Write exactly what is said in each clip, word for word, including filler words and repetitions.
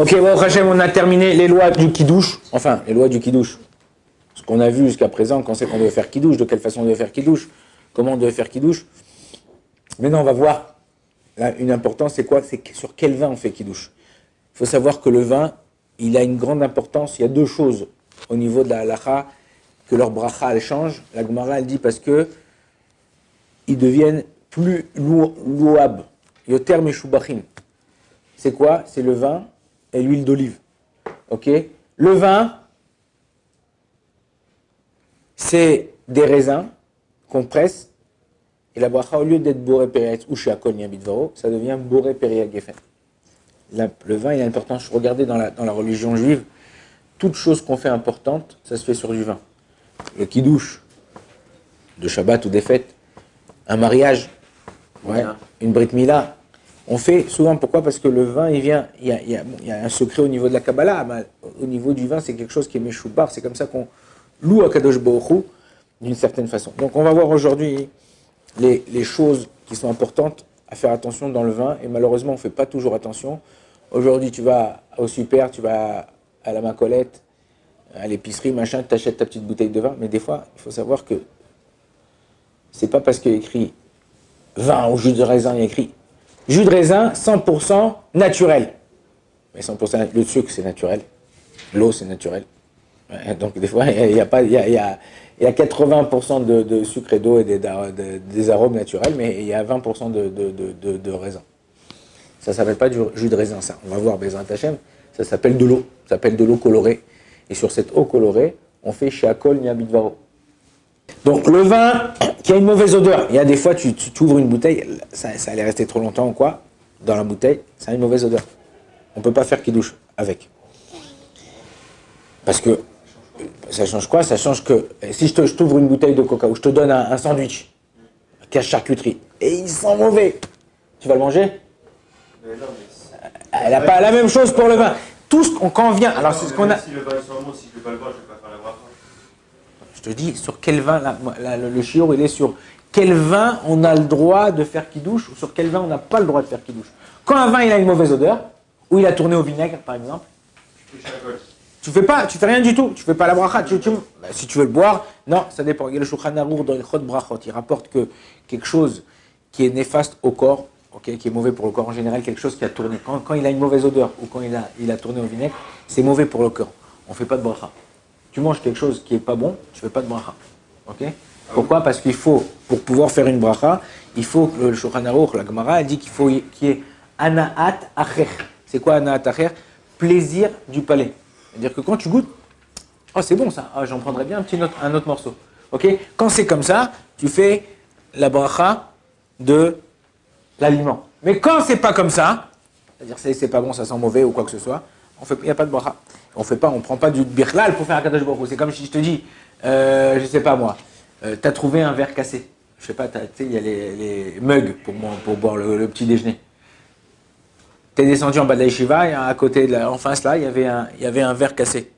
Ok, bon, Hachem, on a terminé les lois du Kiddush. Enfin, les lois du Kiddush. Ce qu'on a vu jusqu'à présent, qu'on sait qu'on devait faire Kiddush, de quelle façon on devait faire Kiddush, comment on devait faire Kiddush. Maintenant, on va voir là, une importance, c'est quoi? C'est sur quel vin on fait Kiddush. Il faut savoir que le vin, il a une grande importance. Il y a deux choses au niveau de la halacha, que leur bracha, elle change. La Gemara, elle dit parce que ils deviennent plus louables. Yoter meshubachim. C'est quoi? C'est le vin et l'huile d'olive. Ok? Le vin, c'est des raisins qu'on presse, et la bracha, au lieu d'être boré periat ou sheakol niabidvaro, ça devient boré periat gefen. Le vin, il a une importance. Regardez dans la, dans la religion juive, toute chose qu'on fait importante, ça se fait sur du vin. Le kiddush, de Shabbat ou des fêtes, un mariage, ouais, une brit mila, on fait souvent, pourquoi? Parce que le vin, il vient, il y a, il y a, il y a un secret au niveau de la Kabbalah, mais au niveau du vin, c'est quelque chose qui est meshoubar, c'est comme ça qu'on loue à Kadosh Baruch Hu d'une certaine façon. Donc on va voir aujourd'hui les, les choses qui sont importantes à faire attention dans le vin, et malheureusement on ne fait pas toujours attention. Aujourd'hui tu vas au super, tu vas à la Macolette, à l'épicerie, machin, tu achètes ta petite bouteille de vin, mais des fois il faut savoir que c'est pas parce qu'il y a écrit vin ou jus de raisin, il y a écrit jus de raisin cent pour cent naturel. Mais cent pour cent, le sucre c'est naturel, l'eau c'est naturel. Donc des fois, il y a, pas, il y a, il y a, il y a quatre-vingts pour cent de, de sucre et d'eau et des, de, des arômes naturels, mais il y a vingt pour cent de, de, de, de, de raisin. Ça ne s'appelle pas du jus de raisin, ça. On va voir Bezrat Hashem, ça s'appelle de l'eau. Ça s'appelle de l'eau colorée. Et sur cette eau colorée, on fait sheakol niabidvaro. Donc le vin qui a une mauvaise odeur, il y a des fois, tu, tu ouvres une bouteille, ça, ça allait rester trop longtemps ou quoi, dans la bouteille, ça a une mauvaise odeur. On ne peut pas faire kiddush avec. Parce que ça change quoi? Ça change que si je, te, je t'ouvre une bouteille de coca ou je te donne un, un sandwich, un cache charcuterie, et il sent mauvais, tu vas le manger? Mais non, mais elle n'a pas la même chose pour le vin. Tout ce qu'on quand on vient, alors c'est ce qu'on a. Si le vin est sans bon, si je ne vais pas le boire, je ne vais pas faire la bracha. Je te dis sur quel vin, là, là, le, le shiur il est sur quel vin on a le droit de faire kiddush ou sur quel vin on n'a pas le droit de faire kiddush. Quand un vin il a une mauvaise odeur, ou il a tourné au vinaigre par exemple, tu fais pas, tu fais rien du tout, tu fais pas la bracha. Tu, tu, bah, si tu veux le boire, non, ça dépend. Il y a le Shulchan Arour dans Ilchot Brachot, il rapporte que quelque chose qui est néfaste au corps, okay, qui est mauvais pour le corps en général, quelque chose qui a tourné. Quand, quand il a une mauvaise odeur ou quand il a, il a tourné au vinaigre, c'est mauvais pour le corps. On fait pas de bracha. Tu manges quelque chose qui est pas bon, tu fais pas de bracha. Okay? Pourquoi? Parce qu'il faut, pour pouvoir faire une bracha, il faut que le Shulchan Arour, la Gemara, elle dit qu'il faut qu'il y ait anaat acher. C'est quoi anaat acher? Plaisir du palais. C'est-à-dire que quand tu goûtes, oh c'est bon ça, oh, j'en prendrais bien un, petit autre, un autre morceau. Okay? Quand c'est comme ça, tu fais la bracha de l'aliment. Mais quand c'est pas comme ça, c'est-à-dire c'est, c'est pas bon, ça sent mauvais ou quoi que ce soit, il n'y a pas de bracha. On fait pas, on prend pas du birlal pour faire un kadosh baruch hu. C'est comme si je te dis, euh, je sais pas moi, euh, tu as trouvé un verre cassé. Je sais pas, tu sais, il y a les, les mugs pour, pour boire le, le petit déjeuner. Tu es descendu en bas de la yeshiva et à côté, de la, en face là, il y avait un, il y avait un verre cassé.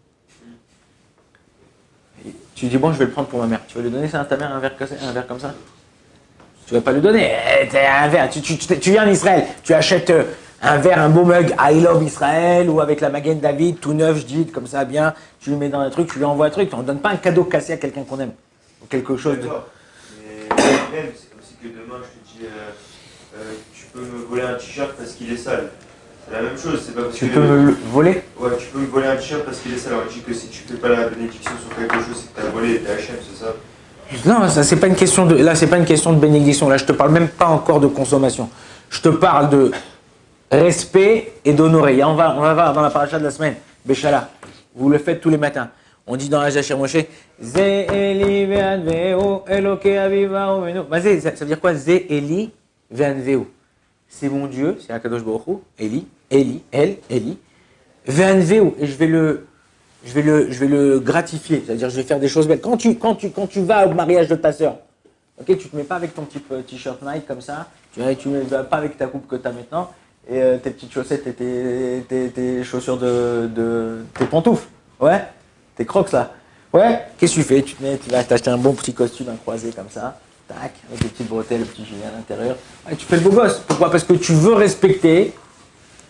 Et tu dis, bon, je vais le prendre pour ma mère. Tu vas lui donner ça à ta mère, un verre cassé, un verre comme ça? Tu vas pas lui donner. T'es un verre. Tu, tu, tu, tu viens en Israël, tu achètes un verre, un beau mug I Love Israël ou avec la Magen David, tout neuf, je dis, comme ça, bien. Tu lui mets dans un truc, tu lui envoies un truc. Tu ne donnes pas un cadeau cassé à quelqu'un qu'on aime. Ou quelque chose de. Mais même, c'est comme si que demain, je te dis. Euh, euh, tu peux me voler un t-shirt parce qu'il est sale. C'est la même chose, c'est pas parce tu que... peux me le voler? Ouais, tu peux me voler un t-shirt parce qu'il est sale. Alors je dis que si tu fais pas la bénédiction sur quelque chose, c'est que tu as volé tes H M, c'est ça? Non, ça c'est pas une question de. Là, c'est pas une question de bénédiction. Là, je te parle même pas encore de consommation. Je te parle de respect et d'honorer. On va, on va voir dans la paracha de la semaine. Béchala. Vous le faites tous les matins. On dit dans la Jachir Moshe, Ze Eli ve'anveu Eloke avivau menu. Ça veut dire quoi? Ze Eli ve'anveu. C'est mon Dieu, c'est Akadosh Baruch Hu, Eli, Eli, El, Eli. Ve'anveu. Et je vais le, je vais le, je vais le gratifier. C'est-à-dire, je vais faire des choses belles. Quand tu, quand tu, quand tu vas au mariage de ta sœur, ok, tu te mets pas avec ton petit t-shirt Nike comme ça. Tu ne mets pas avec ta coupe que tu as maintenant et euh, tes petites chaussettes et tes, tes, tes chaussures de, de, tes pantoufles. Ouais. Tes crocs là. Ouais, qu'est-ce que tu fais? Tu te mets, tu vas t'acheter un bon petit costume, un croisé comme ça, tac, avec des petites bretelles, le petit gilet à l'intérieur. Ouais, tu fais le beau gosse. Pourquoi? Parce que tu veux respecter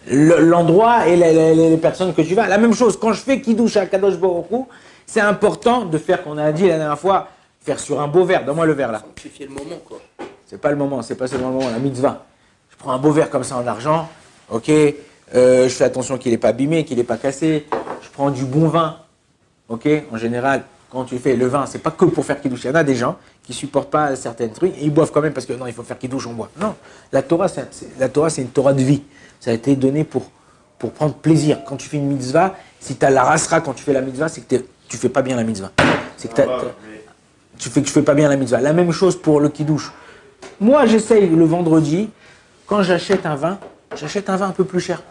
l'endroit et les, les, les personnes que tu vas. La même chose, quand je fais Kiddush à Kadosh Baruch Hu, c'est important de faire, qu'on a dit la dernière fois, faire sur un beau verre. Donne-moi le verre là. Sanctifier le moment, quoi. C'est pas le moment, c'est pas seulement le moment, la mitzvah. Je prends un beau verre comme ça en argent, ok, euh, je fais attention qu'il n'est pas abîmé, qu'il n'est pas cassé. Je prends du bon vin, ok. En général, quand tu fais le vin, c'est pas que pour faire Kiddush. Il y en a des gens qui supportent pas certains trucs et ils boivent quand même parce que non, il faut faire Kiddush, on boit. Non, la Torah, c'est, la Torah, c'est une Torah de vie. Ça a été donné pour, pour prendre plaisir. Quand tu fais une mitzvah, si tu as la rasra quand tu fais la mitzvah, c'est que tu fais pas bien la mitzvah. C'est que t'as, t'as, tu fais que tu fais pas bien la mitzvah. La même chose pour le Kiddush. Moi, j'essaye le vendredi, quand j'achète un vin, j'achète un vin un peu plus cher.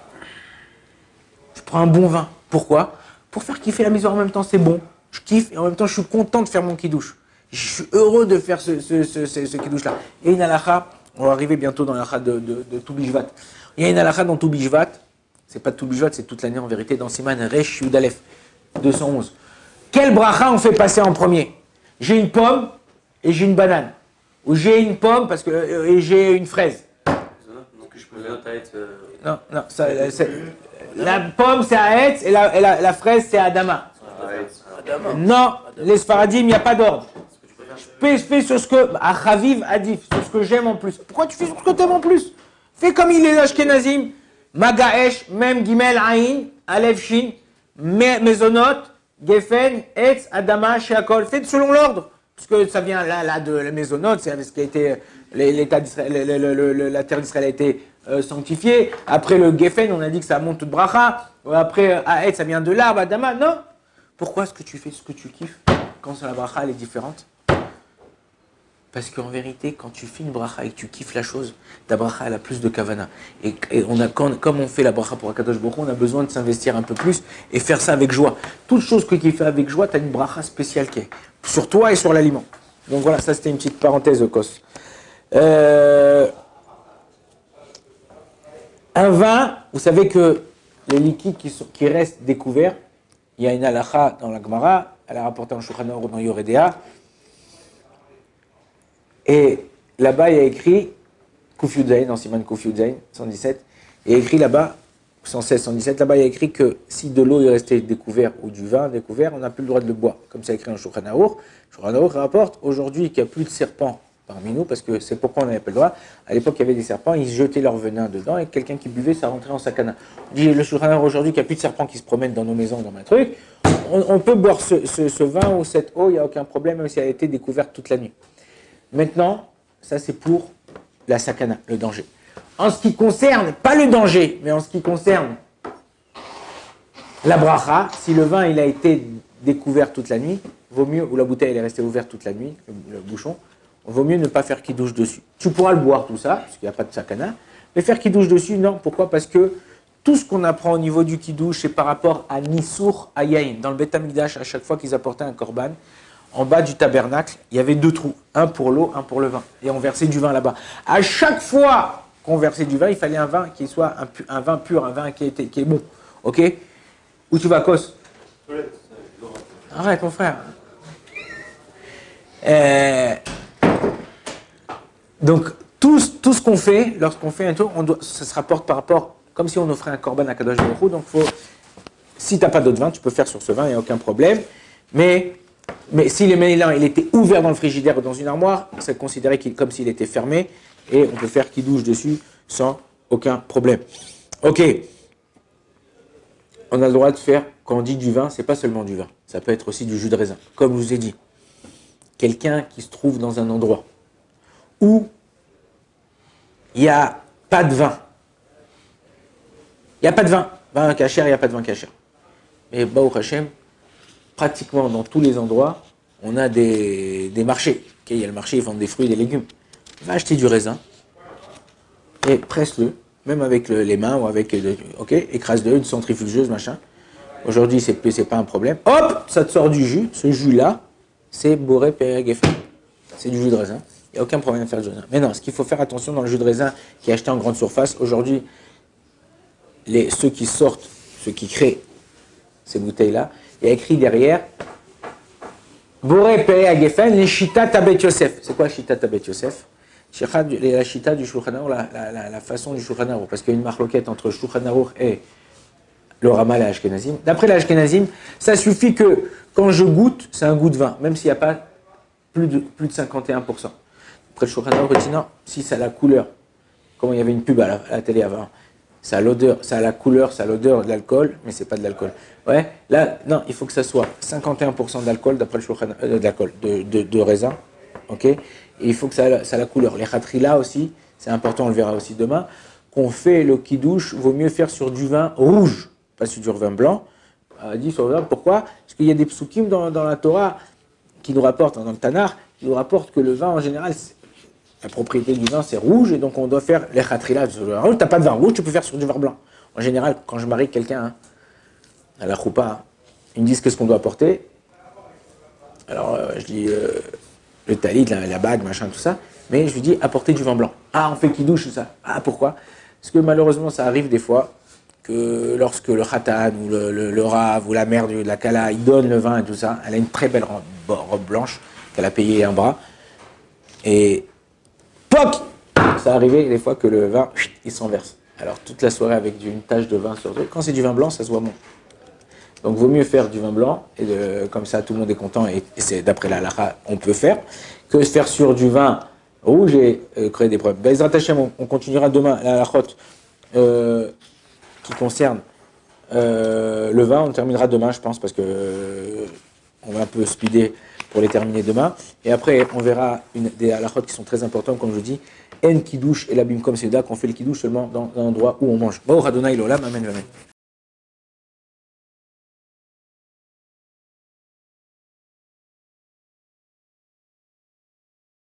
Je prends un bon vin. Pourquoi? Pour faire kiffer la mitzvah en même temps, c'est bon. Je kiffe et en même temps, je suis content de faire mon Kiddush. Je suis heureux de faire ce, ce, ce, ce, ce Kiddush-là. Et une halakha, on va arriver bientôt dans la halakha de, de, de Tou Bishvat. Il y a une halakha dans Tou Bishvat, c'est pas Tou Bishvat, c'est toute l'année en vérité, dans Siman Resh Yud Aleph, deux cent onze. Quel bracha on fait passer en premier? J'ai une pomme et j'ai une banane. Ou j'ai une pomme parce que, euh, et j'ai une fraise. Donc je peux être. Euh... Non, non, ça, c'est, la pomme c'est Aetz et la, et la, la fraise c'est Adama. Adama. Non, les Sfaradim, il n'y a pas d'ordre. Je fais sur ce que, à Chaviv Adif, sur ce que j'aime en plus. Pourquoi tu fais sur ce que tu aimes en plus? Fais comme il est l'Ashkenazim, Magaesh, Mem, Gimel, Aïn, Alev, Shin, Mezonot, Gefen, Etz, Adama, Sheakol. Fais selon l'ordre. Parce que ça vient là, là de la Mezonot, c'est ce qui a été, l'État d'Israël, le, le, le, la terre d'Israël a été euh, sanctifiée. Après le Gefen, on a dit que ça monte toute bracha. Après, à Etz, ça vient de l'arbre, Adama. Non. Pourquoi est-ce que tu fais ce que tu kiffes quand la bracha elle est différente? Parce qu'en vérité, quand tu fais une bracha et que tu kiffes la chose, ta bracha elle a plus de kavana. Et, et on a, quand, comme on fait la bracha pour Akadosh Baruch Hu, on a besoin de s'investir un peu plus et faire ça avec joie. Toute chose que tu fais avec joie, tu as une bracha spéciale qui est sur toi et sur l'aliment. Donc voilà, ça c'était une petite parenthèse, Kos. Euh, un vin, vous savez que les liquides qui, sont, qui restent découverts, il y a une halakha dans la Gemara, elle a rapporté en Shulchan Aruch dans Yoredea. Et là-bas, il y a écrit, Kuf Yud Zayin, dans Siman Kuf Yud Zayin, cent dix-sept, il y a écrit là-bas, cent seize, cent dix-sept, là-bas, il y a écrit que si de l'eau est restée découverte ou du vin découvert, on n'a plus le droit de le boire. Comme c'est écrit en Shulchan Aruch. Shulchan Aruch rapporte aujourd'hui qu'il n'y a plus de serpents parmi nous, parce que c'est pourquoi on n'avait pas le droit. À l'époque, il y avait des serpents, ils jetaient leur venin dedans, et quelqu'un qui buvait, ça rentrait en sakana. On dit, le Shulchan Aruch aujourd'hui qu'il n'y a plus de serpents qui se promènent dans nos maisons, dans ma truc, on, on peut boire ce, ce, ce vin ou cette eau, il n'y a aucun problème, même si elle a été découverte toute la nuit. Maintenant, ça c'est pour la sakana, le danger. En ce qui concerne, pas le danger, mais en ce qui concerne la bracha, si le vin il a été découvert toute la nuit, vaut mieux, ou la bouteille elle est restée ouverte toute la nuit, le, le bouchon, vaut mieux ne pas faire kiddush dessus. Tu pourras le boire tout ça, parce qu'il n'y a pas de sakana, mais faire kiddush dessus, non. Pourquoi? Parce que tout ce qu'on apprend au niveau du kiddush, c'est par rapport à Nisur Hayayin. Dans le Beth Amikdash, à chaque fois qu'ils apportaient un korban, en bas du tabernacle, il y avait deux trous, un pour l'eau, un pour le vin. Et on versait du vin là-bas. À chaque fois qu'on versait du vin, il fallait un vin qui soit un, pu, un vin pur, un vin qui, était, qui est bon. Ok? Où tu vas, Kos? Arrête, mon frère. Euh, donc, tout, tout ce qu'on fait, lorsqu'on fait un tour, on doit, ça se rapporte par rapport, comme si on offrait un korban à Kadosh Baruch Hu. Donc, faut, si tu n'as pas d'autre vin, tu peux faire sur ce vin, il n'y a aucun problème. Mais... Mais si le mélange il était ouvert dans le frigidaire ou dans une armoire, c'est considéré qu'il, comme s'il était fermé et on peut faire qu'il douche dessus sans aucun problème. Ok. On a le droit de faire, quand on dit du vin, c'est pas seulement du vin. Ça peut être aussi du jus de raisin. Comme je vous ai dit, quelqu'un qui se trouve dans un endroit où il n'y a pas de vin. Il n'y a pas de vin. Vin cachère, il n'y a pas de vin cachère. Mais Baruch Hashem, pratiquement dans tous les endroits, on a des, des marchés. Okay, il y a le marché, ils vendent des fruits et des légumes. Va acheter du raisin et presse-le, même avec le, les mains ou avec, ok, écrase-le, une centrifugeuse, machin. Aujourd'hui, c'est c'est pas un problème. Hop, ça te sort du jus. Ce jus-là, c'est Boré Pereg Geffen. C'est du jus de raisin. Il n'y a aucun problème de faire du raisin. Mais non, ce qu'il faut faire attention dans le jus de raisin qui est acheté en grande surface, aujourd'hui, les, ceux qui sortent, ceux qui créent ces bouteilles-là, il y a écrit derrière Boré Pereg Geffen, les Shita Tabet Yosef. C'est quoi Shita Tabet Yosef? Shechad, la chita du Shulchan Aruch, la, la, la, la façon du Shulchan Aruch, parce qu'il y a une marloquette entre le Shulchan Aruch et le Rama et l'Ashkenazim. D'après l'Ashkenazim, ça suffit que quand je goûte, c'est un goût de vin, même s'il n'y a pas plus de, plus de cinquante et un pour cent. Après le Shulchan Aruch dit non, si ça a la couleur, comme il y avait une pub à la, à la télé avant, ça a l'odeur, ça a la couleur, ça a l'odeur de l'alcool, mais c'est pas de l'alcool. Ouais, là, non, il faut que ça soit cinquante et un pour cent d'alcool d'après le Shulchan euh, d'alcool, de, de, de raisin, ok. Et il faut que ça a, ça a la couleur. Les khatrila aussi, c'est important, on le verra aussi demain. Qu'on fait le kidouche, vaut mieux faire sur du vin rouge, pas sur du vin blanc. Euh, dit sur le vin, pourquoi? Parce qu'il y a des psukim dans, dans la Torah qui nous rapportent, dans le Tanakh, qui nous rapportent que le vin en général, la propriété du vin c'est rouge et donc on doit faire les khatrila sur le vin rouge. T'as pas de vin rouge, tu peux faire sur du vin blanc. En général, quand je marie quelqu'un hein, à la choupa, hein, ils me disent qu'est-ce qu'on doit apporter. Alors euh, je dis euh, le talit, la, la bague, machin, tout ça. Mais je lui dis apporter du vin blanc. Ah, on fait qui douche ça. Ah, pourquoi? Parce que malheureusement, ça arrive des fois que lorsque le khatan ou le, le, le rav ou la mère de la kala, il donne le vin et tout ça, elle a une très belle robe, robe blanche qu'elle a payée un bras. Et poc, ça arrivait des fois que le vin, il s'en verse. Alors toute la soirée avec une tache de vin sur le truc. Quand c'est du vin blanc, ça se voit bon. Donc vaut mieux faire du vin blanc, et de, comme ça tout le monde est content, et, et c'est d'après la halakha, on peut faire, que faire sur du vin rouge et euh, créer des problèmes. Bezrat Hashem, on, on continuera demain la halachot euh, qui concerne euh, le vin, on terminera demain je pense, parce que euh, on va un peu speeder pour les terminer demain, et après on verra une, des halachot qui sont très importantes, comme je dis, en kidouche et la bim comme c'est là qu'on fait le kidouche seulement dans un endroit où on mange. Baruch Adonai l'olam, amen, amen.